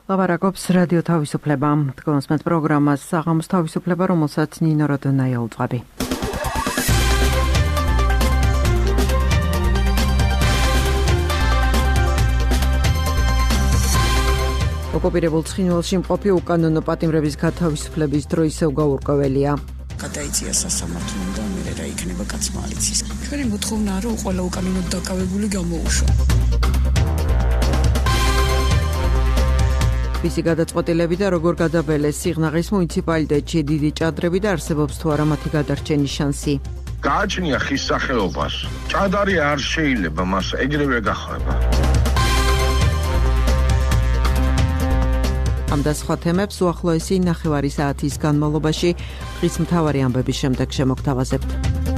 ლაპარაკობს რადიო თავისუფლება. თქვენს პროგრამას საღამოს თავისუფლება, რომელსაც ნინო როდონაი ელწვები. ოკუპირებულ ცხინვალში მყოფი უკანონო პატიმრების გათავისუფლების დრო ისევ გაურკვეველია. გადაიწია სასამართლომ და მერე რა იქნება კაცმა ალიცის. ჩვენი მოთხოვნაა, რომ ყველა უკანონოდ დაკავებული გამოუშვა. ვისი გადაწყვეტილები და როგორ გადაბელეს სიღნაღის მუნიციპალიტეტში დიდი ჭადრები და არსებობს თუ არა მათი გადარჩენის შანსი. გააჩნია ხის სახეობას. ჭადარი არ შეიძლება მას ეგრევე გახება. ამ და სხვა თემებს უახლოესი ნახევარი საათის განმავლობაში დღის მთავარი ამბების შემდეგ შემოგთავაზებთ.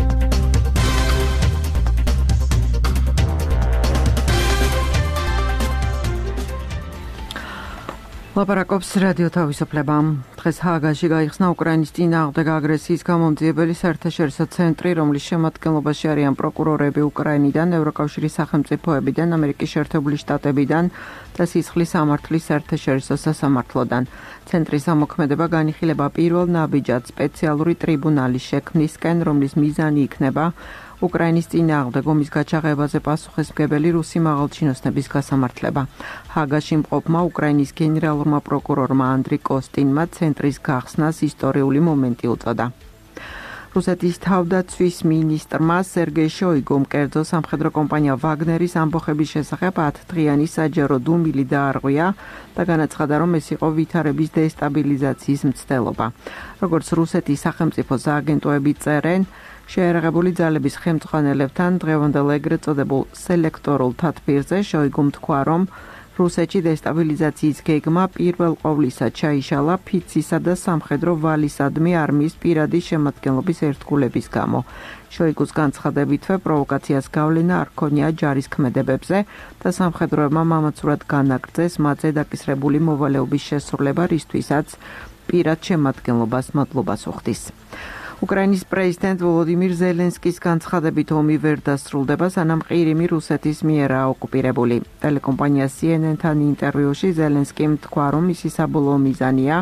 ლაპარაკობს რადიო თავისუფლება. დღეს ჰააგაში გაიხსნა უკრაინის წინააღმდეგ აგრესიის გამომძიებელი საერთაშორისო ცენტრი, რომლის შემადგენლობაში არიან პროკურორები უკრაინიდან, ევროკავშირის სახელმწიფოებიდან, ამერიკის შეერთებული შტატებიდან და სისხლის სამართლის საერთაშორისო სასამართლოდან. ცენტრის ამოქმედება განიხილება პირველ ნაბიჯად სპეციალური ტრიბუნალის შექმნისკენ, რომლის მიზანი იქნება უკრაინის წინააღმდეგ ომის გაჩაღებაზე პასუხისმგებელი რუსი მაღალჩინოსნების გასამართლება. ჰააგაში მყოფმა უკრაინის გენერალურმა პროკურორმა ანდრი კოსტინმა ცენტრის გახსნას ისტორიული მომენტი უწოდა. რუსეთის თავდაცვის მინისტრმა სერგეი შოიგუმ კერძო სამხედრო კომპანია ვაგნერის ამბოხების შესახებ 10 დღიანი საჯარო დუმილი დაარღვია და განაცხადა, რომ ეს იყო ვითარების დესტაბილიზაციის მცდელობა. როგორც რუსეთის სახელმწიფო სააგენტოები წერენ, შეერაღებული ძალების ხელმძღვანელებთან დღევანდელ ეგრეთ წოდებულ სელექტორულ თათბირზე შოიგუმ თქვა, რომ რუსეთში დესტაბილიზაციის გეგმა პირველ ყოვლისა ჩაიშალა ფიცისა და სამხედრო ვალისადმი არმიის პირადი შემადგენლობის ერთგულების გამო. შოიგუს განცხადებითვე პროვოკაციას გავლენა არ ჰქონია ჯარისქმედებებზე და სამხედროებმა მამაცურად განაგრძეს მათზე დაკისრებული მოვალეობის შესრულება, რისთვისაც პირად შემადგენლობას მადლობას უხდის. უკრაინის პრეზიდენტ ვოლოდიმირ ზელენსკის განცხადებით ომი ვერ დასრულდება, სანამ ყირიმი რუსეთის მიერაა ოკუპირებული. ტელეკომპანია CNN-თან ინტერვიუში ზელენსკიმ თქვა, რომ მისი საბოლოო მიზანია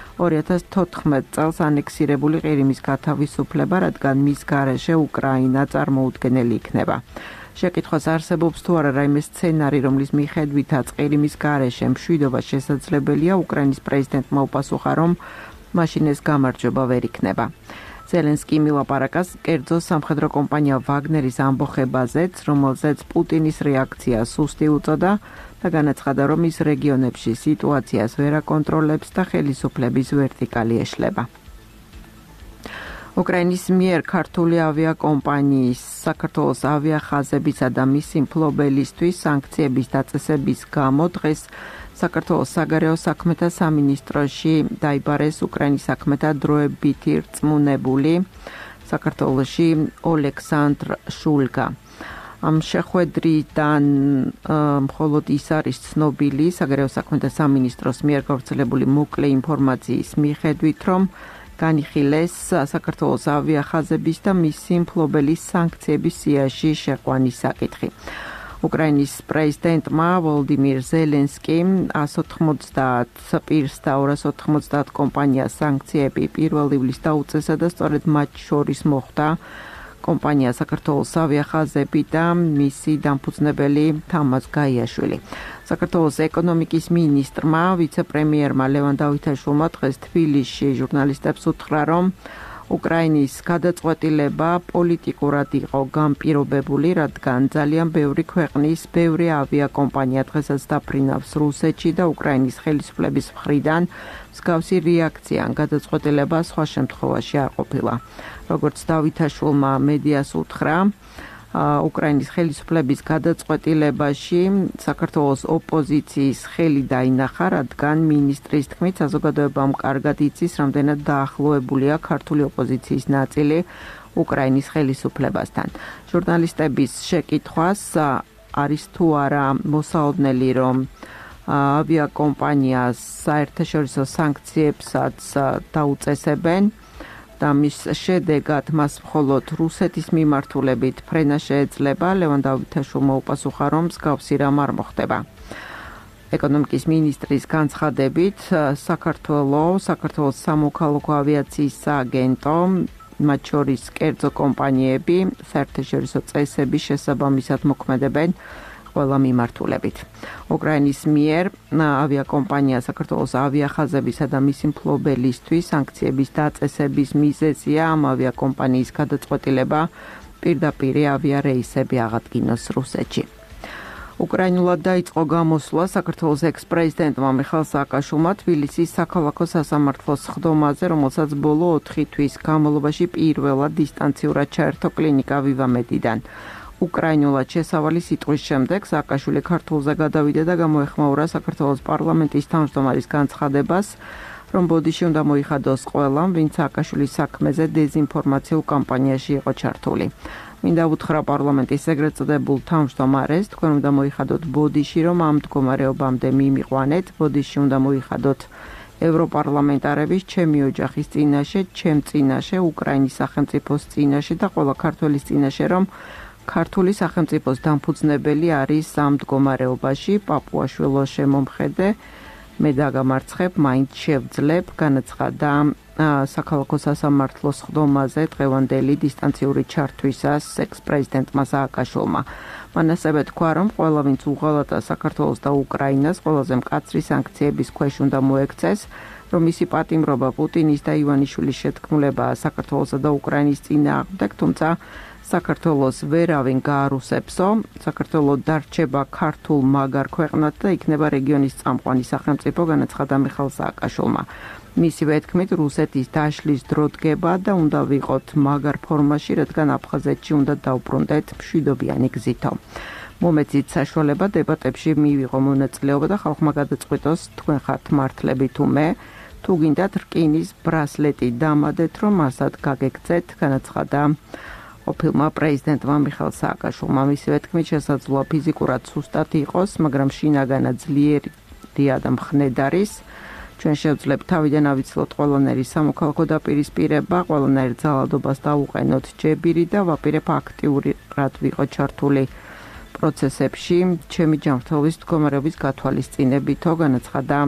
2014 წელს ანექსირებული ყირიმის გათავისუფლება, რადგან მის გარეშე უკრაინა წარმოუდგენელი იქნება. შეკითხვას არსებობს თუ არა რაიმე სცენარი, რომლის მიხედვითაც ყირიმის გარეშე მშვიდობა შესაძლებელია, უკრაინის პრეზიდენტმა უპასუხა, რომ მაშინ ეს გამარჯვება ვერ იქნება. ზელენსკი მილაპარაკას კერძო სამხედრო კომპანია ვაგნერის ამბოხებაზეც, რომელზეც პუტინის რეაქცია სუსტი უწოდა და განაცხადა, რომ ის რეგიონებში სიტუაციას ვერ აკონტროლებს და ხელისუფლების ვერტიკალი ეშლება. უკრაინის მიერ ქართული ავიაკომპანიის საქართველოს ავიახაზებისა და მისი მფლობელისთვის სანქციების დაწესების გამო დღეს საქართველოს საგარეო საქმეთა სამინისტროში დაიბარეს უკრაინის საქმეთა დროებითი რწმუნებული საქართველოში ოლექსანდრ შულგა. ამ შეხვედრიდან მხოლოდ ის არის ცნობილი საგარეო საქმეთა სამინისტროს მიერ გავრცელებული მოკლე ინფორმაციის მიხედვით, რომ განიხილეს საქართველოს ავიახაზების და მისი მფლობელის სანქციების სიაში შეყვანის საკითხი. უკრაინის პრეზიდენტმა ვოლოდიმირ ზელენსკიმ 190 პირს და 290 კომპანიას სანქციები 1 ივლისს დაუწესა და სწორედ მათ შორის მოხვდა კომპანია საქართველოს ავიახაზები და მისი დამფუძნებელი თამაზ გაიაშვილი. საქართველოს ეკონომიკის მინისტრმა ვიცე-პრემიერმა ლევან დავითაშვილმა დღეს თბილისში ჟურნალისტებს უთხრა, რომ უკრაინის გადაწყვეტილება პოლიტიკურად იყო განპირობებული, რადგან ძალიან ბევრი ქვეყნის ბევრი ავიაკომპანია დღესაც დაფრინავს რუსეთში და უკრაინის ხელისუფლების მხრიდან მსგავსი რეაქცია ან გადაწყვეტილება სხვა შემთხვევაში არ ყოფილა. როგორც დავითაშვილმა მედიას უთხრა, უკრაინის ხელისუფლების გადაწყვეტილებაში საქართველოს ოპოზიციის ხელი დაინახა, რადგან მინისტრის თქმით საზოგადოებამ კარგად იცის, რამდენად დაახლოებულია ქართული ოპოზიციის ნაწილი უკრაინის ხელისუფლებასთან. ჟურნალისტების შეკითხვას არის თუ არა მოსაოდნელი, რომ ავიაკომპანიას საერთაშორისო სანქციებსაც დაუწესებენ და მის შედეგად მას მხოლოდ რუსეთის მიმართულებით ფრენა შეეძლება, ლევან დავითაშვილმა უპასუხა, რომ მსგავსი რამ არ მოხდება. ეკონომიკის მინისტრის განცხადებით, საქართველოს სამოქალაქო ავიაციის სააგენტო, მათ შორის კერძო კომპანიები, საერთაშორისო წესების შესაბამისად მოქმედებენ ყველა მიმართულებით. უკრაინის მიერ ავიაკომპანია საქართველოს ავიახაზებისა და მისი მფლობელისთვის სანქციების დაწესების მიზეზია ამ ავიაკომპანიის გადაწყვეტილება პირდაპირ ავიარეისები აღადგინოს რუსეთში. უკრაინულად დაიწყო გამოსვლა საქართველოს ექს-პრეზიდენტმა მიხაილ სააკაშვილმა თბილისის საქალაქო სასამართლოს სხდომაზე, რომელსაც ბოლო 4 თვის განმავლობაში პირველად დისტანციურად ჩაერთო კლინიკა ვივამედიდან. უკრაინულად შესავალი სიტყვის შემდეგ სააკაშვილი ქართულზე გადავიდა და გამოეხმაურა საქართველოს პარლამენტის თავმჯდომარის განცხადებას, რომ ბოდიში უნდა მოიხადოს ყველამ, ვინც სააკაშვილის საქმეზე დეზინფორმაციულ კამპანიაში იყო ჩართული. მინდა უთხრა პარლამენტის ეგრეთ წოდებულ თავმჯდომარეს, თქვენ უნდა მოიხადოთ ბოდიში, რომ ამ მდგომარეობამდე მიმიყვანეთ, ბოდიში უნდა მოიხადოთ ევროპარლამენტარების, ჩემი ოჯახის წინაშე, ჩემ წინაშე, უკრაინის სახელმწიფოს წინაშე და ყველა ქართველის წინაშე, რომ ქართული სახელმწიფოს დამფუძნებელი არის ამ მდგომარეობაში, პაპუაშვილო შემომხედე, მე დაგამარცხებ, მაინც შევძლებ, განაცხადა საქალაქო სასამართლოს სხდომაზე დღევანდელი დისტანციური ჩართვისას ექს-პრეზიდენტმა სააკაშვილმა. მან ასევე თქვა, რომ ყველა ვინც უღალატა საქართველოს და უკრაინას ყველაზე მკაცრი სანქციების ქვეშ უნდა მოექცეს, რომ მისი პატიმრობა პუტინის და ივანიშვილის შეთქმულებაა საქართველოსა და უკრაინის წინააღმდეგ, თუმცა საქართველოს ვერავინ გაარუსებსო, საქართველოს დარჩება ქართულ მაგარ ქვეყნად და იქნება რეგიონის წამყვანი სახელმწიფო, განაცხადა მიხაილ სააკაშვილმა. მისივე თქმით, რუსეთის დაშლის დრო დგება და უნდა ვიყოთ მაგარ ფორმაში, რადგან აფხაზეთში უნდა დავბრუნდეთ მშვიდობიანი გზითო. მომეცით საშუალება დებატებში მივიღო მონაწილეობა და ხალხმა გადაწყვიტოს, თქვენ ხართ მართლები თუ მე, თუ გინდათ რკინის ბრასლეტი დამადეთ, რომ მასად გაგეკცეთ, განაცხადა ყოფილმა პრეზიდენტმა მიხაილ სააკაშვილმა. მისივე თქმით, შესაძლოა ფიზიკურად სუსტად იყოს, მაგრამ შინაგანად ძლიერია და მხნედ არის. ჩვენ შევძლებთ თავიდან ავიცილოთ ყველანაირი სამოქალაქო დაპირისპირება, ყველანაირ ძალადობას დავუყენოთ ჯებირი და ვაპირებ აქტიურად ვიყოთ ჩართული პროცესებში, ჩემი ჯანმრთელობის მდგომარეობის გათვალისწინებითო, განაცხადა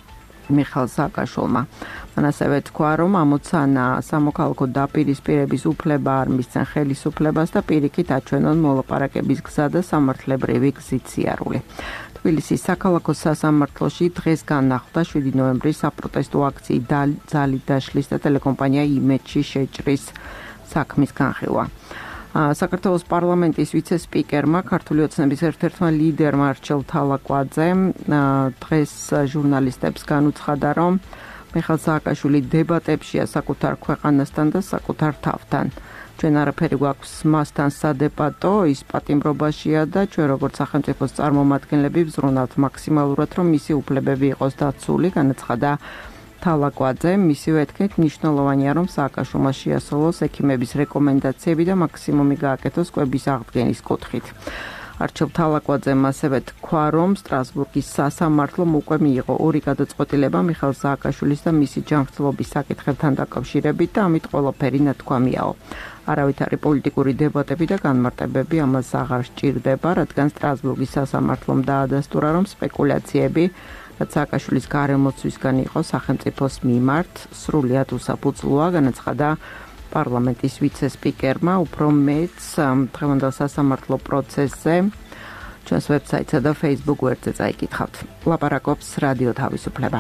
მიხაილ სააკაშვილმა. მან ასევე თქვა, რომ ამოცანა სამოქალაქო დაპირისპირების უფლება არ მისცენ ხელისუფლებას და პირიქით აჩვენონ მოლაპარაკების გზა და სამართლებრივი გზით სიარული. თბილისის საქალაქო სასამართლოში დღეს განახლდა 7 ნოემბრის საპროტესტო აქციის ძალით დაშლის და ტელეკომპანია იმედში შეჭრის საქმის განხილვა. საქართველოს პარლამენტის ვიცე-სპიკერმა, ქართული ოცნების ერთ-ერთმა ლიდერმა არჩილ თალაკვაძემ დღეს ჟურნალისტებს განუცხადა, რომ მიხაილ სააკაშვილი დებატებშია საკუთარ ქვეყანასთან და საკუთარ თავთან. ჩვენ არაფერი გვაქვს მასთან სადებატო, ის პატიმრობაშია და ჩვენ როგორც სახელმწიფოს წარმომადგენლები ვზრუნავთ მაქსიმალურად, რომ მისი უფლებები იყოს დაცული, განაცხადა თალაკვაძე. მისივე თქმით, მნიშვნელოვანია, რომ სააკაშვილმა შეასრულოს ექიმების რეკომენდაციები და მაქსიმუმი გააკეთოს კვების აღდგენის კუთხით. არჩილ თალაკვაძემ ასევე თქვა, რომ სტრასბურგის სასამართლომ უკვე მიიღო 2 გადაწყვეტილება მიხაილ სააკაშვილის და მისი ჯანმრთელობის საკითხებთან დაკავშირებით და ამით ყველაფერი ნათქვამიაო. არავითარი პოლიტიკური დებატები და განმარტებები ამას აღარ სჭირდება, რადგან სტრასბურგის სასამართლომ დაადასტურა, რომ სპეკულაციები, რაც სააკაშვილის გარემოცვისგან იყო სახელმწიფოს მიმართ, სრულიად უსაფუძვლოა, განაცხადა პარლამენტის ვიცე-სპიკერმა. უფრო მეც დღევანდელ სასამართლო პროცესზე ჩვენს ვებსაიტსა და Facebook გვერდზე წაიკითხავთ. ლაპარაკობს რადიო თავისუფლება.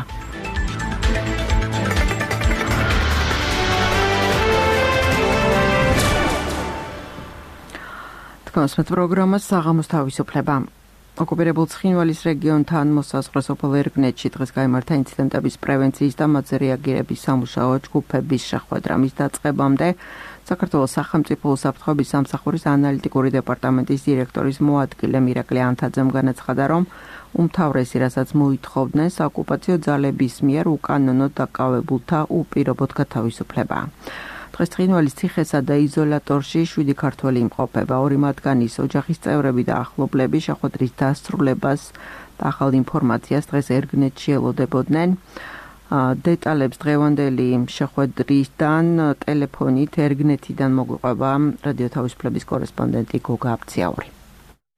თქვენს პროგრამას საღამოს თავისუფლება. ოკუპირებულ ცხინვალის რეგიონთან მოსაზღვრე სოფელ ერგნეთში დღეს გაიმართა ინციდენტების პრევენციის და მათზე რეაგირების სამუშაო ჯგუფების შეხვედრა. მის დაწყებამდე საქართველოს სახელმწიფო უსაფრთხოების სამსახურის ანალიტიკური დეპარტამენტის დირექტორის მოადგილე მირაკლი ანთაძემ განაცხადა, რომ უმთავრესი, რასაც მოითხოვდნენ საოკუპაციო ძალების მიერ უკანონოდ დაკავებულთა უპირობოდ გათავისუფლებაა. დღეს ცხინვალის ციხესა და იზოლატორში 7 ქართველი იმყოფება. 2 მათგანის ოჯახის წევრები და ახლობლები შეხვედრის დასრულებას და ახალ ინფორმაციას დღეს ერგნეთში ელოდებოდნენ. დეტალებს დღევანდელი შეხვედრისთან ტელეფონით ერგნეთიდან მოგვიყვება რადიო თავისუფლების კორესპონდენტი გოგა აბციაური.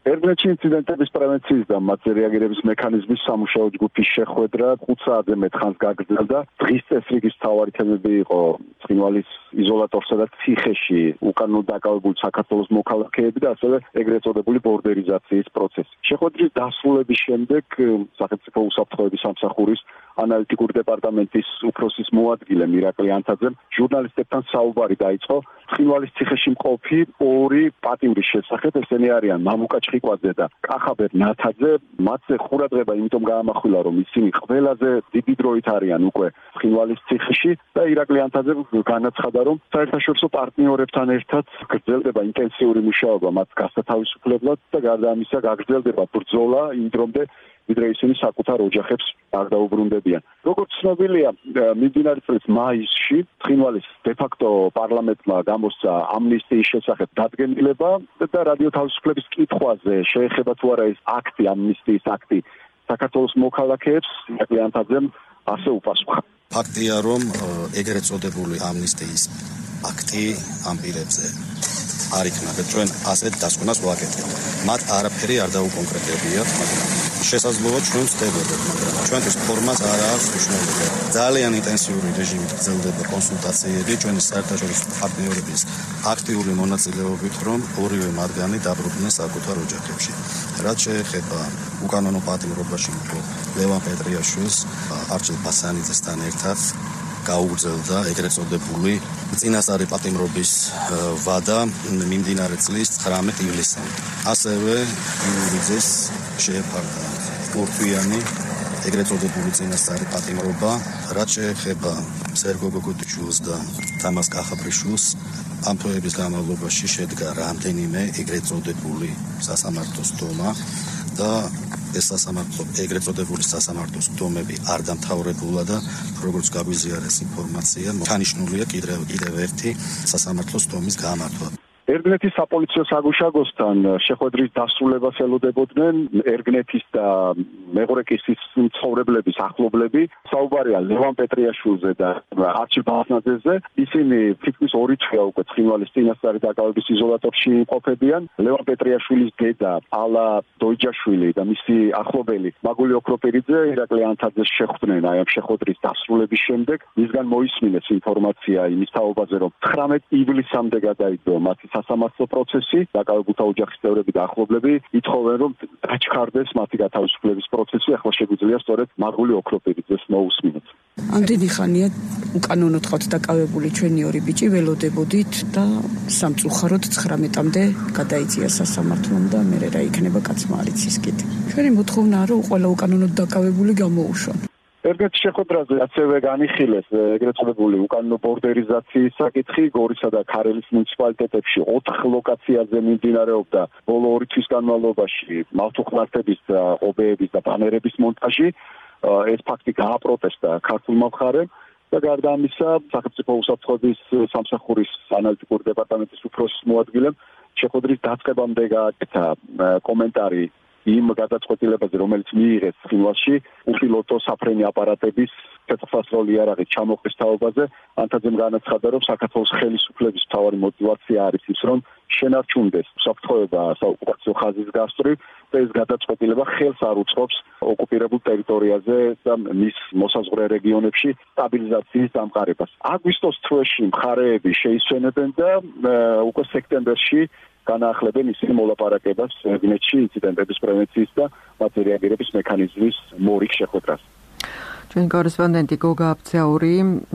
ერთგლეხში ინციდენტების პრევენციის და მათზე რეაგირების მექანიზმის სამუშაო ჯგუფის შეხვედრა 5 საათზე მეტ ხანს გაგრძელდა. დღის წესრიგის მთავარი თემები იყო ცხინვალის იზოლატორსა და ციხეში უკანონოდ დაკავებული საქართველოს მოქალაქეები და ასევე ეგრეთ წოდებული ბორდერიზაციის პროცესი. შეხვედრის დასრულების შემდეგ სახელმწიფო უსაფრთხოების სამსახურის ანალიტიკური დეპარტამენტის უფროსის მოადგილე მირაკლი ანთაძემ ჟურნალისტებთან საუბარი დაიწყო ცხინვალის ციხეში მყოფი ორი პატიმრის შესახებ. ესენი არიან მამუკა ჩხიკვაძე და კახაბერ ნათაძე. მათზე ყურადღება იმიტომ გაამახვილა, რომ ისინი ყველაზე დიდი დროით არიან უკვე ცხინვალის ციხეში და ირაკლი ანთაძემ განაცხადა, რომ საერთაშორისო პარტნიორებთან ერთად გრძელდება ინტენსიური მუშაობა მათ გასათავისუფლებლად და გარდა ამისა გაგრძელდება ბრძოლა იმ დრომდე ვიდრე ისინი საკუთარ ოჯახებს არ დაუბრუნდებიან. როგორც ცნობილია, მიმდინარე წლის მაისში ცხინვალის დე-ფაქტო პარლამენტმა გამოსცა ამნისტიის შესახებ დადგენილება და რადიო თავისუფლების კითხვაზე შეეხება თუ არა ეს აქტი, ამნისტიის აქტი საქართველოს მოქალაქეებს, ირაკლი ანთაძემ ასე უპასუხა. ფაქტია, რომ ეგრეთ წოდებული ამნისტიის აქტი ამ პირებზე არ იქნა, ჩვენ ასეთ დასკვნას ვაკეთებთ. მათ არაფერი არ დაუკონკრეტებიათ, მაგრამ შესაძლოა ჩვენ ვწდებოდეთ, მაგრამ ჩვენთვის ფორმას არ აქვს მნიშვნელობა. ძალიან ინტენსიური რეჟიმით გრძელდება კონსულტაციები ჩვენი საერთაშორისო პარტნიორების აქტიური მონაწილეობით, რომ ორივე მათგანი დაბრუნდნენ საკუთარ ოჯახებში. რაც შეეხება უკანონო პატიმრობაში მყოფ ლევან პეტრიაშვილს, არჩილ ბასანიძესთან ერთად გაუგრძელდა ეგრეთ წოდებული წინასწარი პატიმრობის ვადა მიმდინარე წლის 19 ივლისამდე. ასევე იურიძეს შეეფარდა ორთვიანი ეგრეთ წოდებული წინასწარი პატიმრობა, რაც შეეხება სერგო გოგოდიჩვილს და თამას კახაბრიშვილს. ამ თვეების განმავლობაში შედგა რამდენიმე ეგრეთ წოდებული სასამართლოს დომა და ეს სასამართლო ეგრეთ წოდებული სასამართლოს დომები არ დამთავრებულა და როგორც გაგვიზიარეს ინფორმაცია, თანიშნულია კიდევ ერთი სასამართლოს დომის გამართვა. ერგნეთის საპოლიციო საგუშაგოსთან შეხვედრის დასრულებას ელოდებოდნენ ერგნეთის და მეღრეკისის მცხოვრებლების ახლობლები. საუბარია ლევან პეტრიაშვილზე და არჩილ ბასნაძეზე. ისინი თითქმის 2 თვეა უკვე ცხინვალის წინასწარი დაკავების იზოლატორში იმყოფებიან. ლევან პეტრიაშვილის დედა ალა დოიჯაშვილი და მისი ახლობელი მაგული ოქროპირიძე ირაკლი ანთაძეს შეხვდნენ აი ამ შეხვედრის დასრულების შემდეგ. მისგან მოისმინეს ინფორმაცია იმის თაობაზე, რომ 19 ივლისამდე გადაიდო მათი სასამართლო პროცესი, დაკავებულთა ოჯახის წევრები და ახლობლები ითხოვენ, რომ დაჩქარდეს მათი გათავისუფლების პროცესი. ახლა შეგვიძლია სწორედ მაგული ოქროპირიძეს მოусმინოთ. ამდენი ხანია უკანონოდ ხავთ დაკავებული ჩვენი ორი ბიჭი, ველოდებოდით და სამწუხაროდ 19-მდე გადაიწია სასამართლომ და მე რა იქნება კაცმა არის ის კიდე. ჩვენი მოთხოვნაა, რომ ყველა უკანონოდ დაკავებული გამოუშვან. ერგეთ შეხვედრაზე ასევე განიხილეს ეგრეთ წოდებული უკანონო ბორდერიზაციის საკითხი გორისა და ქარელის მუნიციპალიტეტებში 4 ლოკაციაზე მიმდინარეობდა ბოლო 2 თვის განმავლობაში მავთუხლართების და ობეების და ბანერების მონტაჟი. ეს ფაქტი გააპროტესტა ქართულმა მხარემ და გარდა ამისა სახელმწიფო უსაფრთხოების სამსახურის ანალიტიკური დეპარტამენტის უფროსის მოადგილემ შეხვედრის დაწყებამდე გააკეთა კომენტარი იმ გადაწყვეტილებაზე, რომელიც მიიღეს ცხინვალში უპილოტო საფრენი აპარატების თეთრფასროლი იარაღით ჩამოყრის თაობაზე. ანთაძემ განაცხადა, რომ საქართველოს ხელისუფლების მთავარი мотиваცია არის ის, რომ შენარჩუნდეს უსაფრთხოება საოკუპაციო ხაზის გასწვრივ და ეს გადაწყვეტილება ხელს არ უწყობს ოკუპირებულ ტერიტორიაზე და მის მოსაზღვრე რეგიონებში სტაბილიზაციის დამყარებას. აგვისტოს თვეში მხარეები შეისვენებენ და უკვე სექტემბერში განაახლებენ ისინი მოლაპარაკებას ერგნეთში ინციდენტების პრევენციის და მათზე რეაგირების მექანიზმის მორიგ შეხვედრას. ჩვენი კორესპონდენტი გოგა აბცაური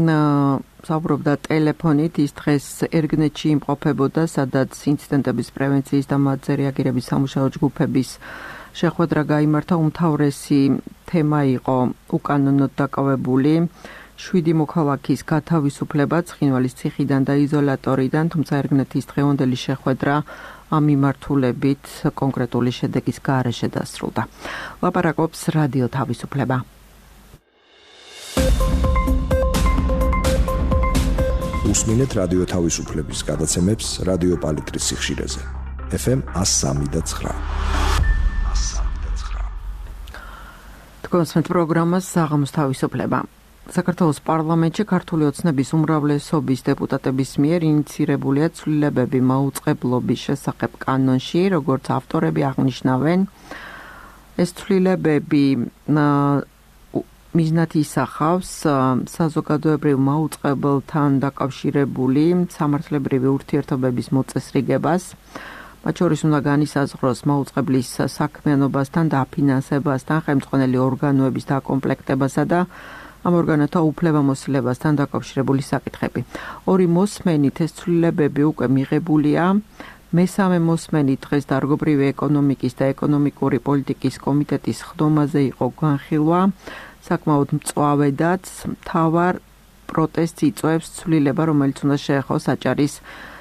საუბრობდა ტელეფონით, ის დღეს ერგნეთში იმყოფებოდა, სადაც ინციდენტების პრევენციის და მათზე რეაგირების სამუშაო ჯგუფების შეხვედრა გაიმართა. უმთავრესი თემა იყო უკანონოდ დაკავებული 7 მოქალაქის გათავისუფლება ცხინვალის ციხიდან და იზოლატორიდან, თუმცა ერგნეთის დღევანდელი შეხვედრა ამ მიმართულებით კონკრეტული შედეგის გარეშე დასრულდა. ლაპარაკობს რადიო თავისუფლება. უსმინეთ რადიო თავისუფლების გადაცემებს რადიო პალიტრის სიხშირეზე. FM 103.9. თქვენს პროგრამას საღამოს თავისუფლება. საქართველოს პარლამენტში ქართული ოცნების უმრავლესობის დეპუტატების მიერ ინიცირებულია ცვლილებები მაუწყებლობის შესახებ კანონში, როგორც ავტორები აღნიშნავენ. ეს ცვლილებები მიზნად ისახავს საზოგადოებრივ მაუწყებელთან დაკავშირებული სამართლებრივი ურთიერთობების მოწესრიგებას. მათ შორის უნდა განისაზღვროს მაუწყებლის საქმიანობასთან და ფინანსებასთან, ხელმძღვანელი ორგანოების დაკომპლექტებასა და ამ ორგანოთა უფლებამოსილებასთან დაკავშირებული საკითხები. ორი მოსმენით ეს ცვლილებები უკვე მიღებულია. მესამე მოსმენი დღეს დარგობრივი ეკონომიკის და ეკონომიკური პოლიტიკის კომიტეტის ხდომაზე იყო განხილვა. საკმაოდ მწვავედაც მთავარ პროტესტს იწვევს ცვლილება, რომელიც უნდა შეეხოს აჭარის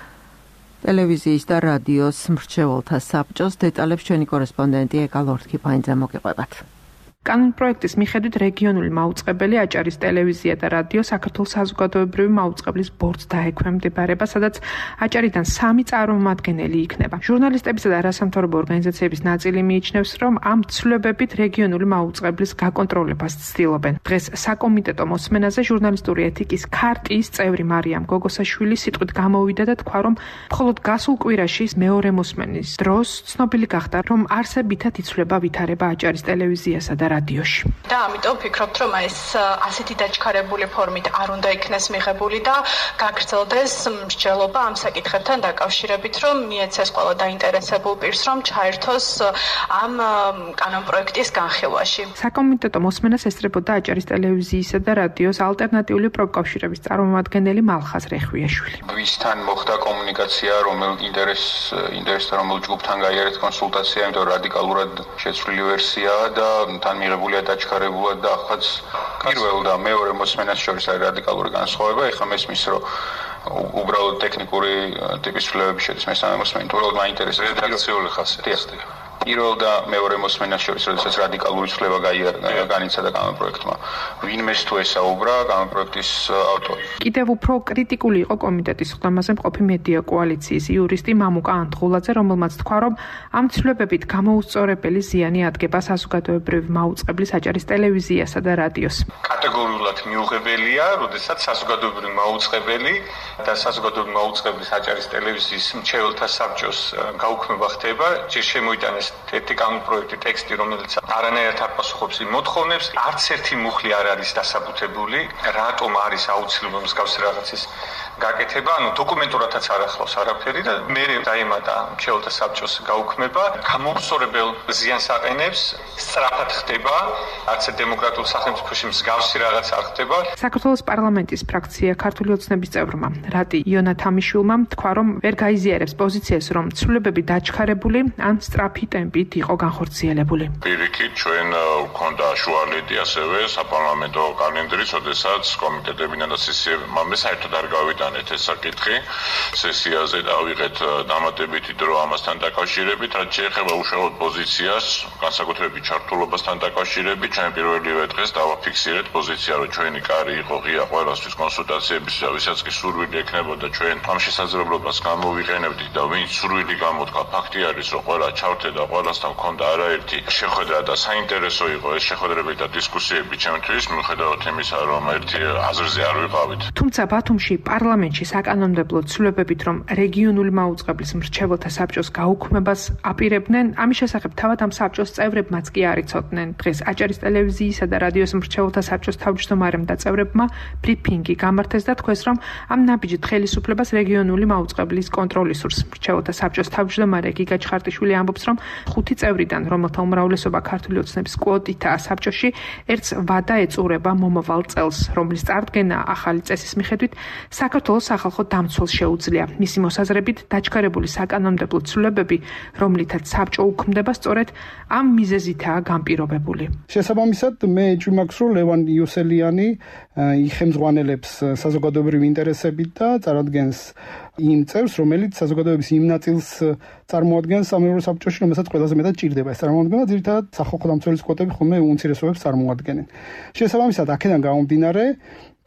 ტელევიზიის და რადიოს მრჩეველთა საბჭოს. დეტალებს ჩვენი კორესპონდენტი ეკა ლორთქიფაინძე მოგიყვებათ. კანონპროექტის მიხედვით რეგიონული მაუწყებელი აჭარის ტელევიზია და რადიო საქართველოს საზოგადოებრივი მაუწყებლის ბორდს დაექვემდებარება, სადაც აჭარიდან 3 წარმომადგენელი იქნება. ჟურნალისტებისა და არასამთავრობო ორგანიზაციების ნაწილი მიიჩნევს, რომ ამ ცვლილებებით რეგიონული მაუწყებლის გაკონტროლებას ცდილობენ. დღეს საკომიტეტო მოსმენაზე ჟურნალისტური ეთიკის ქარტიის წევრი მარიამ გოგოსაშვილი სიტყვით გამოვიდა და თქვა, რომ მხოლოდ გასულ კვირაში მეორე მოსმენის დროს ცნობილი გახდა, რომ არსებითად იცვლება ვითარება აჭარის ტელევიზიასა და რადიოში. და ამიტომ ვფიქრობთ, რომ ეს ასეთი დაჩქარებული ფორმით არ უნდა იქნეს მიღებული და გაგრძელდეს მსჯელობა ამ საკითხებთან დაკავშირებით, რომ მიეცეს ყველა დაინტერესებულ პირს, რომ ჩაერთოს ამ კანონპროექტის განხილვაში. საკომიტეტო მოსმენას ესწრებოდა აჭარის ტელევიზიისა და რადიოს ალტერნატიული პროფკავშირების წარმომადგენელი მალხაზ რეხვიაშვილი. ვისთან მოხდა კომუნიკაცია, რომელ ინტერესთან რომელ ჯგუფთან გაიარეთ კონსულტაცია, იმიტომ რადიკალურად შეცვლილი ვერსიაა და თან მიღებულია დაჩქარებულად და ახაც პირველ და მეორე მოსმენას შორის არის რადიკალური განსხვავება. ეხლა მესმის, რომ უბრალოდ ტექნიკური ტიპის ცვლილებები შედის მესამე მოსმენით. უბრალოდ მაინტერესებს რედაქციული ხასიათი. პირველ და მეორე მოსმენას შორის, როდესაც რადიკალური ცვლილება განიცადა კანონპროექტმა. ვინმეს თუ ესაუბრა კანონპროექტის ავტორი. კიდევ უფრო კრიტიკული იყო კომიტეტის ხდომაზე მყოფი მედია კოალიციის იურისტი მამუკა ანთხულაძე, რომელმაც თქვა, რომ ამ ცვლილებებით გამოუსწორებელი ზიანი ადგება საზოგადოებრივი მაუწყებლის აჭარის ტელევიზიასა და რადიოს. კატეგორიულად მიუღებელია, როდესაც საზოგადოებრივი მაუწყებელი და საზოგადოებრივი მაუწყებლის აჭარის ტელევიზიის მრჩეველთა საბჭოს გაუქმება ხდება, ჯერ შემოიტანეს ერთი კანონპროექტი ტექსტი, რომელიც არანაირად არ პასუხობს იმ მოთხოვნებს, არც ერთი მუხლი არ არის დასაბუთებული, რატომ არის აუცილებელი მსგავსი რაღაცის გაკეთება, დოკუმენტურადაც არ ახლავს არაფერი და მე დაემატა მრჩეველთა საბჭოს გაუქმება, გამოუსწორებელ ზიანს აყენებს, სწრაფად ხდება, არც დემოკრატიულ სახელმწიფოში მსგავსი რაღაც არ ხდება. საქართველოს პარლამენტის ფრაქცია ქართული ოცნების წევრმა რატი იონა თამიშვილმა თქვა, რომ ვერ გაიზიარებს პოზიციას, რომ ცვლილებები დაჩქარებული ან სწრაფი ტემპით იყო განხორციელებული. პირიქით ჩვენ გვქონდა შუალედი ასევე საპარლამენტო კალენდარი, როდესაც კომიტეტებიდან და სესიებმა საერთოდ არ გავიტანეთ ეს საკითხი. სესიაზე დავიღეთ დამატებითი დრო ამასთან დაკავშირებით, რაც შეეხება უშუალოდ პოზიციას, განსაკუთრებით ჩართულობასთან დაკავშირებით, ჩვენ პირველივე დღეს დავაფიქსირეთ პოზიცია, რომ ჩვენი კარი იყო ღია ყველასთვის კონსულტაციების, ვისაც კი სურვილი ექნებოდა ჩვენ ამ შესაძლებლობას გამოვიყენებდით და ვინც სურვილი გამოთქვა, ფაქტი არის, რომ ყველა ჩავრთე და ყველასთან ჰქონდა არაერთი შეხვედრა და საინტერესო იყო ეს შეხვედრები და დისკუსიები ჩემთვის, მიუხედავად იმისა, რომ ერთი აზრზე არ ვიყავით. თუმცა ბათუმში პარლამენტში საკანონმდებლო ცვლილებებით, რომ რეგიონული მაუწყებლის მრჩეველთა საბჭოს გაუქმებას აპირებდნენ, ამის შესახებ თავად ამ საბჭოს წევრებმაც კი არ იცოდნენ. დღეს აჭარის ტელევიზიისა და რადიოს მრჩეველთა საბჭოს თავმჯდომარემ და წევრებმა ბრიფინგი გამართეს და თქვეს, რომ ამ ნაბიჯით ხელისუფლებას რეგიონული მაუწყებლის კონტროლის სურს. მრჩეველთა საბჭოს თავმჯდომარე გიგა ჩხარტიშვილი ამბობს, რომ 5 წევრიდან, რომელთა უმრავლესობა ქართული ოცნების კვოტითაა საბჭოში, ერთს ვადა ეწურება მომავალ წელს, რომლის წარდგენა ახალი წესის მიხედვით საქართველოს სახალხო დამცველს შეუძლია. მისი მოსაზრებით დაჩქარებული საკანონმდებლო ცვლილებები, რომლითაც საბჭო უქმდება, სწორედ ამ მიზეზითაა განპირობებული. შესაბამისად, მე ეჭვმაქვს, რომ ლევან იოსელიანი იხემძღვანელებს საზოგადოებრივი ინტერესებით და წარადგენს იმ წევრს, რომელიც საზოგადოების იმ ნაწილს წარმოადგენს სამეურვეო საბჭოში, რომელსაც ყველაზე მეტად ჭირდება ეს წარმოადგენა, ძირითადად სახალხო დამცველის კვოტები ხოლმე უმცირესობებს წარმოადგენენ. შესაბამისად, აქედან გამომდინარე,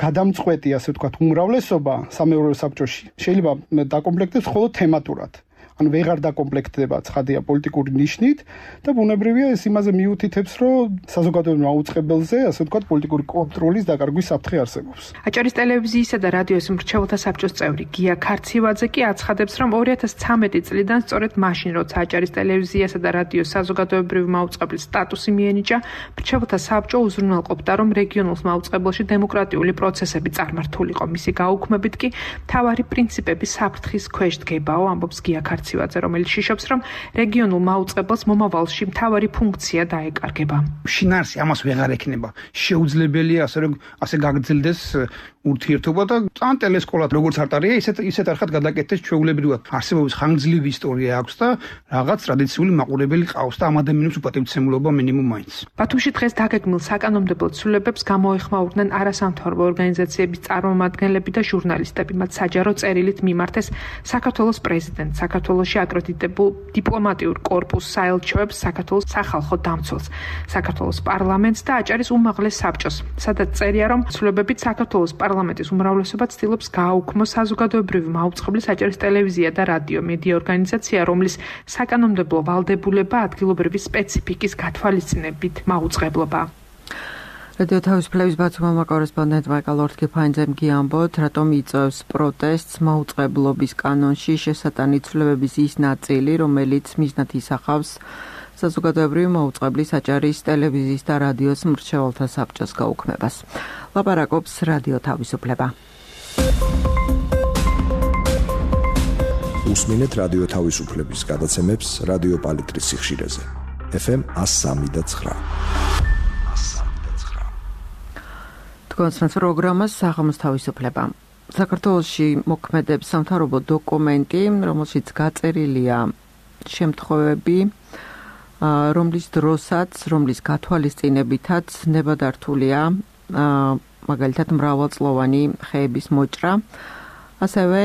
გადამწყვეტი, ასე ვთქვათ, უმრავლესობა სამეურვეო საბჭოში შეიძლება დაკომპლექტდეს მხოლოდ თემატურად. ან ვეღარ დაკომპლექტდება ცხადია პოლიტიკური ნიშნით და ბუნებრივია ეს იმაზე მიუთითებს, რომ საზოგადოებრივ მაუწყებელზე, ასე ვთქვათ, პოლიტიკური კონტროლის დაკარგვის საფრთხე არსებობს. აჭარის ტელევიზიისა და რადიოს მრჩეველთა საბჭოს წევრი გია ქარციევაძე კი აცხადებს, რომ 2013 წლიდან სწორედ მაშინ, როცა აჭარის ტელევიზიასა და რადიოს საზოგადოებრივი მაუწყებლის სტატუსი მიენიჭა, მრჩეველთა საბჭო უზრუნველყოფდა, რომ რეგიონულ მაუწყებელში დემოკრატიული პროცესები წარმართულიყო. მისი გაუქმებით კი მთავარი პრინციპები საფრთხის ქვეშ დგებაო, ამბობს გია ქარციევაძე, რომელიც შიშობს, რომ რეგიონულ მაუწყებელს მომავალში მთავარი ფუნქცია დაეკარგება. შინაარსი ამას ვეღარ ექნება. შეუძლებელია ასე გაგრძელდეს ურთიერთობა და თან ტელესკოლა როგორც არტარია, ისეთ არხად გადაკეთდეს ჩვეულებრივად. არსებობის ხანგრძლივი ისტორია აქვს და რაღაც ტრადიციული მაყურებელი ყავს და ამ ადამიანებს უპატივცემულობა მინიმუმ მაინც. ბათუმში დღეს დაგეგმილ საკანონმდებლო ცვლილებებს გამოეხმაურდნენ არასამთავრობო ორგანიზაციების წარმომადგენლები და ჟურნალისტები. მათ საჯარო წერილით მიმართეს საქართველოს პრეზიდენტს, საქართველოში აკრედიტებულ დიპლომატიურ კორპუსს, საელჩოებს, საქართველოს სახალხო დამცველს, საქართველოს პარლამენტს და აჭარის უმაღლეს საბჭოს, სადაც წერია, რომ ცვლილებებით საქართველოს პარლამენტის უმრავლესობა ცდილობს გააუქმოს საზოგადოებრივი მაუწყებლის აჭარის ტელევიზია და რადიო მედია ორგანიზაცია, რომლის საკანონმდებლო ვალდებულება ადგილობრივი სპეციფიკის გათვალისწინებით მაუწყებლობა. რადიო თავისუფლების ბათუმის კორესპონდენტმა კალორთკიფაინძემ გიამბოთ, რატომ იწვევს პროტესტს მაუწყებლობის კანონში შესატანი ცვლილებების ის ნაწილი, რომელიც მიზნად ისახავს საზოგადოებრივი მაუწყებლის აჭარის ტელევიზიის და რადიოს მრჩეველთა საბჭოს გაუქმებას. ლაპარაკობს რადიო თავისუფლება. უსმინეთ რადიო თავისუფლების გადაცემებს რადიო პალიტრის სიხშირეზე. FM 103.9. თქვენს პროგრამას საღამოს თავისუფლება. საქართველოში მოქმედებს სამთავრობო დოკუმენტი, რომელშიც გაწერილია შემთხვევები, რომლის დროსაც, რომლის გათვალისწინებითაც ნებადართულია მაგალითად მრავალწლოვანი ხეების მოჭრა, ასევე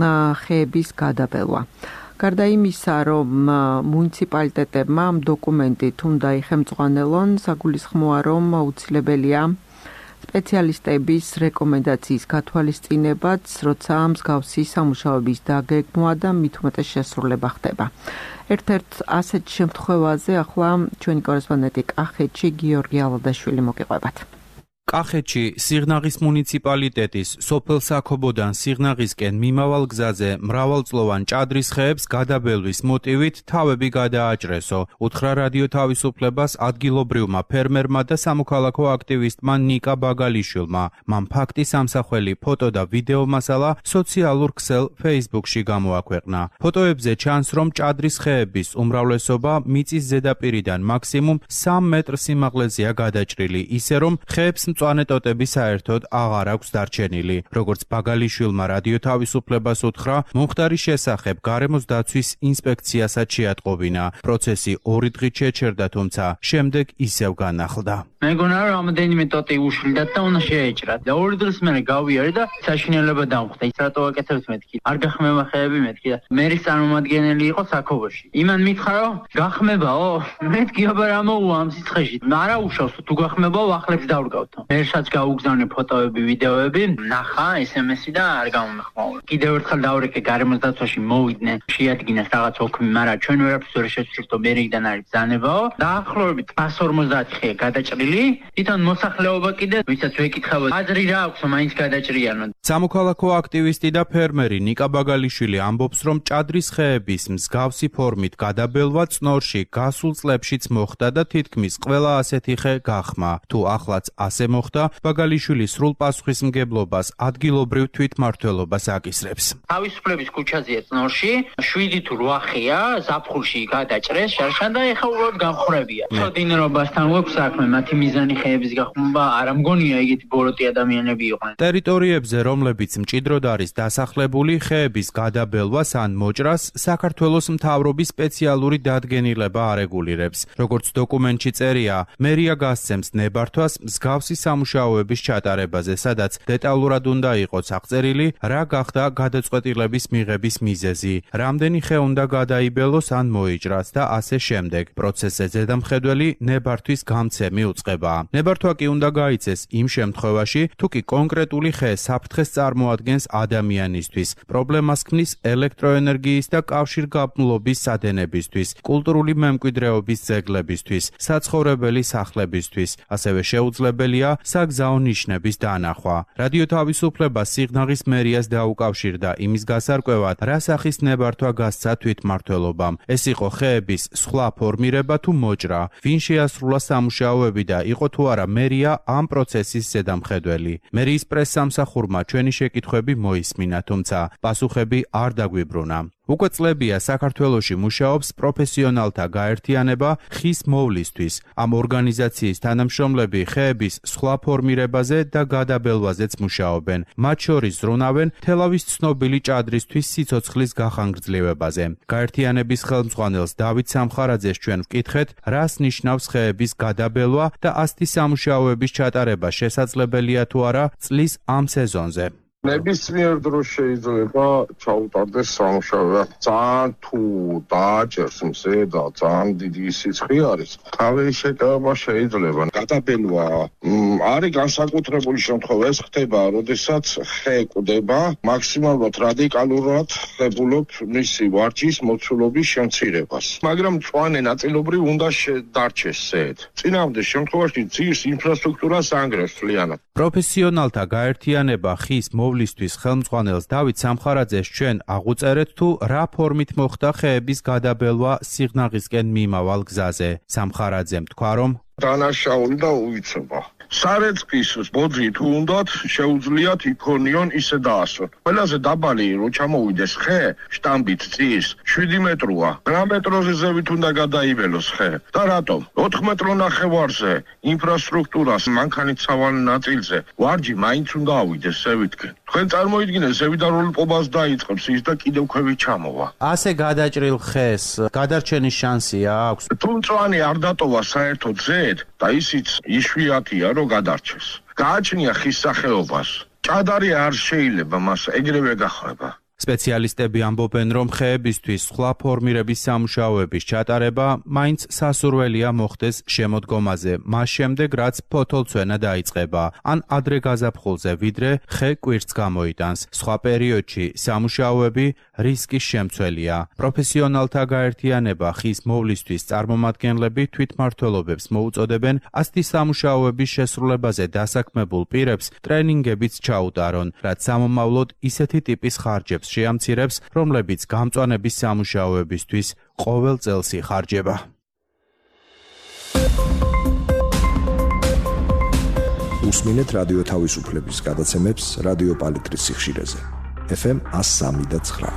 ხეების გადაბელვა. გარდა იმისა, რომ მუნიციპალიტეტებმა ამ დოკუმენტით უნდა იხემწყვალონ, საგულისხმოა, რომ აუცილებელია სპეციალისტების რეკომენდაციის გათვალისწინებაც, როცა მსგავსი სამუშაოების დაგეგმვა და მით უმეტეს შესრულება ხდება. ერთ-ერთ ასეთ შემთხვევაზე ახლა ჩვენი კორესპონდენტი კახეთში გიორგი ალადაშვილი მოგიყვებათ. კახეთში სიღნაღის მუნიციპალიტეტის სოფელ საქობოდან სიღნაღისკენ მიმავალ გზაზე მრავალწლოვან ჭადრის ხეებს გადაბელვის მოტივით თავები გადააჭრესო. უთხრა რადიო თავისუფლებას ადგილობრივმა ფერმერმა და სამოქალაქო აქტივისტმა ნიკა ბაგალიშვილმა. მან ფაქტის ამსახველი ფოტო და ვიდეო მასალა სოციალურ ქსელ Facebook-ში გამოაქვეყნა. ფოტოებზე ჩანს, რომ ჭადრის ხეების უმრავლესობა მიწის ზედაპირიდან მაქსიმუმ 3 მეტრ სიმაღლეზეა გადაჭრილი, ისე რომ ხეებს მწვანე ტოტები საერთოდ აღარ აქვს დარჩენილი. როგორც ბაგალიშვილმა რადიო თავისუფლებას უთხრა, მომხდარის შესახებ გარემოს დაცვის ინსპექციასაც შეატყობინა. პროცესი 2 დღით შეჩერდა, თუმცა შემდეგ ისევ განახლდა. მეგონა რომ რამდენიმე ტოტი უშლიდათ და უნდა შეეჭრათ. და 2 დღის მერე გავიარე და საშინელება დამხვდა. ის რატო აკეთებს მეთქი? არ გახმება ხეები მეთქი და მერის წარმომადგენელი იყო საქობოში. იმან მითხრა რომ გახმებაო? მეთქი აბა რა მოუვა ამ სიცხეში? არა უშავს თუ გახმებაო ახლებს დავრგავთ. მერსაც გაუგზავნე ფოტოები, ვიდეოები, ნახა SMS-ი და არ გამომეხმაურა. კიდევ ერთხელ დავრეკე გარემოს დაცვაში მოვიდნენ, შეადგინეს რაღაც ოქმი, მაგრამ ჩვენ ვერაფერს ვერ შეცვლით, მერიდან არის ბრძანებაო. დაახლოებით 150 ხე გადაჭრილი, თვითონ მოსახლეობა კიდე ვისაც ვეკითხავთ, აზრი რა აქვს, მაინც გადაჭრიანო. სამოქალაქო აქტივისტი და ფერმერი ნიკა ბაგალიშვილი ამბობს, რომ ჭადრის ხეების მსგავსი ფორმით გადაბელვა წნორში გასულ წლებშიც მოხდა და თითქმის ყველა ასეთი ხე გახმა. თუ ახლაც ასე მოხდა, ბაგალიშვილი სრულ პასუხისმგებლობას ადგილობრივ თვითმმართველობას აკისრებს. თავისუფლების ქუჩაზეა წნორში, 7 თუ 8 ხეა, ზაფხულში გადაჭრეს, შარშან და ეხა უბრალოდ გამხრებია. ჩოდინრობასთან გვაქვს საქმე, მათი მიზანი ხეების გახმობა არ ამგონია ეგეთი ბოროტი ადამიანები იყვნენ. ტერიტორიებზე, რომლებიც მჭიდროდ არის დასახლებული, ხეების გადაბელვას ან მოჭრას საქართველოს მთავრობის სპეციალური დადგენილება არეგულირებს. როგორც დოკუმენტში წერია, მერია გასცემს ნებართვას მსგავსი სამუშაოების ჩატარებაზე, სადაც დეტალურად უნდა იყოს აღწერილი, რა გახდა გადაწყვეტილების მიღების მიზეზი, რამდენი ხე უნდა გადაიბელოს ან მოიჭრას და ასე შემდეგ. პროცესზე ზედამხედველი ნებართვის გამცემი უწყება. ნებართვა კი უნდა გაიცეს იმ შემთხვევაში, თუ კი კონკრეტული ხე საფრთხეს წარმოადგენს ადამიანისთვის, პრობლემას ქმნის ელექტროენერგიის და კავშირგაბმულობის სადენებისთვის, კულტურული მემკვიდრეობის ძეგლებისთვის, საცხოვრებელი სახლებისთვის, ასევე შეუძლებელია საგზაო ნიშნების დანახვა. რადიო თავისუფლება სიღნაღის მერიას დაუკავშირდა იმის გასარკვევად, რა სახის ნებართვა გასცა თვითმმართველობამ. ეს იყო ხეების სხვა ფორმირება თუ მოჭრა, ვინ შეასრულა სამუშაოები და იყო თუ არა მერია ამ პროცესის ზედამხედველი. მერიის პრესსამსახურმა ჩვენი შეკითხვები მოისმინა, თუმცა პასუხები არ დაგვიბრუნა. უკვე წლებია საქართველოში მუშაობს პროფესიონალთა გაერთიანება ხის მოვლისთვის. ამ ორგანიზაციის თანამშრომლები ხეების სხვა ფორმირებაზე და გადაბელვაზეც მუშაობენ. მათ შორის ზრუნავენ თელავის ცნობილი ჭადრისთვის სიცოცხლის გახანგრძლივებაზე. გაერთიანების ხელმძღვანელს დავით სამხარაძეს ჩვენ ვკითხეთ, რას ნიშნავს ხეების გადაბელვა და ასეთი სამუშაოების ჩატარება შესაძლებელია თუ არა წლის ამ სეზონზე. ნებისმიერ დროს შეიძლება ჩაუტარდეს სამუშაო. ძალიან თუ დააჭერს მზე და ძალიან დიდი სიცხე არის, თავი შეკავება შეიძლება. გადაბელვა არის განსაკუთრებული შემთხვევა, ეს ხდება, როდესაც ხე კვდება, მაქსიმალურად რადიკალურად ხდებულობ მისი ვარჯის მოცულობის შემცირებას. მაგრამ მწვანე ნაწილობრივ უნდა დარჩეს ზედ. წინააღმდეგ შემთხვევაში ძირს ინფრასტრუქტურას ანგრევს მთლიანად. პროფესიონალთა გაერთიანება ხის მოვლისთვის ხელმძღვანელს დავით სამხარაძეს ჩვენ აღუწერეთ თუ რა ფორმით მოხდა ხეების გადაბელვა სიღნაღისკენ მიმავალ გზაზე. სამხარაძემ თქვა, რომ დანაშაული და უვიცობა. სარეწკის ბოძი თუ უნდათ შეუძლიათ იქონიონ ისე დაასვენ. ყველაზე დაბალი რო ჩამოვიდეს ხე შტამბით წის 7 მეტროა. რა მეტროზე ზევით უნდა გადაიბელოს ხე? და რატომ? 4 მეტრო ნახევარზე ინფრასტრუქტურას მანქანით სავალი ნაწილზე ვარჯი მაინც უნდა ავიდეს ზევითკენ. თქვენ წარმოიდგინეთ ზევიდარულყოფას დაიწყებს ის და კიდევ ქვევით ჩამოვა. ასე გადაჭრილ ხეს გადარჩენის შანსი აქვს? თუ მწვანე არ დატოვა საერთოდ ზედ და ისიც იშვიათია რომ გადარჩეს. გააჩნია ხის სახეობას. ჭადარი არ შეიძლება მას ეგრევე გახება. სპეციალისტები ამბობენ, რომ ხეებისთვის სხვა ფორმირების სამუშაოების ჩატარება მაინც სასურველია მოხდეს შემოდგომაზე, მას შემდეგ რაც ფოთოლცვენა დაიწყება, ან ადრე გაზაფხულზე, ვიდრე ხე კვირს გამოიტანს. სხვა პერიოდში სამუშაოები რისკის შემცველია. პროფესიონალთა გაერთიანება ხის მოვლისთვის წარმომადგენლები თვითმმართველობებს მოუწოდებენ ასეთი სამუშაოების შესრულებაზე დასაქმებულ პირებს ტრენინგებიც ჩაუტარონ, რაც სამომავლოდ ისეთი ტიპის ხარჯებს შეამცირებს, რომლებიც გამწვანების სამუშაოებისთვის ყოველ წელს იხარჯება. უსმინეთ რადიო თავისუფლების გადაცემებს რადიო პალიტრის სიხშირეზე. FM 103.9.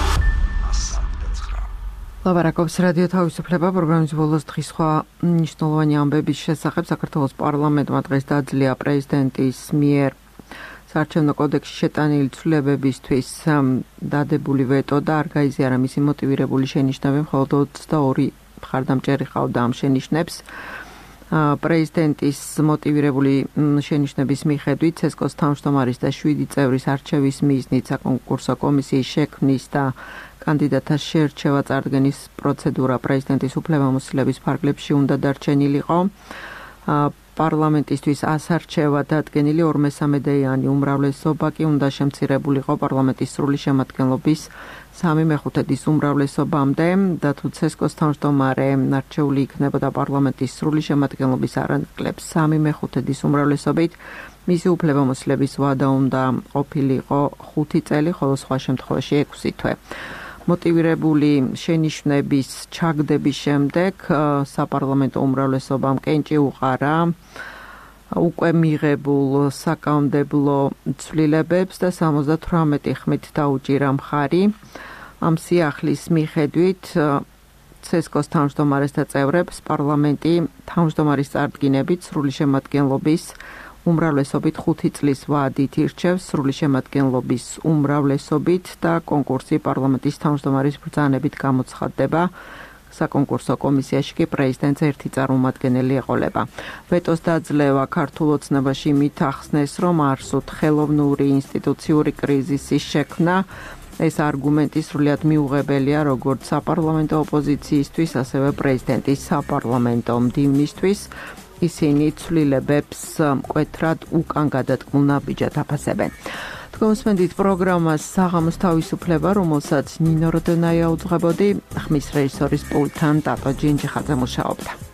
ლაბარაკობს რადიო თავისუფლება პროგრამის ბოლოს დღის სხვა მნიშვნელოვანი ამბების შესახებ. საქართველოს პარლამენტმა დღეს დაძლია პრეზიდენტის მიერ საარჩევნო კოდექსში შეტანილი ცვლილებებისთვის დადებული ვეტო და არ გაიზიარა მისი მოტივირებული შენიშვნები, მხოლოდ 22 მხარდამჭერი ყავდა ამ შენიშვნებს. პრეზიდენტის მოტივირებული შენიშვნების მიხედვით ცესკოს თავმჯდომარის და 7 წევრის არჩევის მიზნით საკონკურსო კომისიის შექმნის და კანდიდატთა შერჩევა წარდგენის პროცედურა პრეზიდენტის უფლებამოსილების ფარგლებში უნდა დარჩენილიყო. პარლამენტისთვის ასარჩევა დადგენილი 2/3-იანი უმრავლესობა კი უნდა შემცირებულიყო პარლამენტის სრული შემადგენლობის 3/5 უმრავლესობამდე და თუ ცესკოს თავმჯდომარე არჩეული იქნებოდა პარლამენტის სრული შემადგენლობის არანაკლებს 3/5 უმრავლესობით, მისი უფლებამოსილების ვადა უნდა ყოფილიყო 5 წელი, ხოლო სხვა შემთხვევაში 6 თვე. მოტივირებული შენიშვნების ჩაგდების შემდეგ საპარლამენტო უმრავლესობამ კენჭი უყარა უკვე მიღებულ საკანონმდებლო ცვლილებებს და 78 ხმით დაუჭირა მხარი. ამ სიახლის მიხედვით ცესკოს თავმჯდომარეს და წევრებს პარლამენტი თავმჯდომარის წარდგინებით სრული შემადგენლობის უმრავლესობით 5 წლის ვადით ირჩევს სრული შემადგენლობის უმრავლესობით და კონკურსი პარლამენტის თავმჯდომარის ბრძანებით გამოცხადდება. საკონკურსო კომისიაში კი პრეზიდენტს ერთი წარმომადგენელი ეყოლება. ვეტოს დაძლევა ქართულ ოცნებაში იმით ახსნეს, რომ არ სურთ ხელოვნური ინსტიტუციური კრიზისის შექმნა. ეს არგუმენტი სრულიად მიუღებელია როგორც საპარლამენტო ოპოზიციისთვის, ასევე პრეზიდენტის საპარლამენტო მდივნისთვის. ისინი ცვლილებებს მკვეთრად უკან გადადგმულ ნაბიჯად აფასებენ. თქვენსმენდით პროგრამას საღამოს თავისუფლება, რომელსაც ნინო როდონაია უძღვებოდი, ხმის რეჟისორის პულტთან ტატო ჯინჯიხაძე მუშაობდა.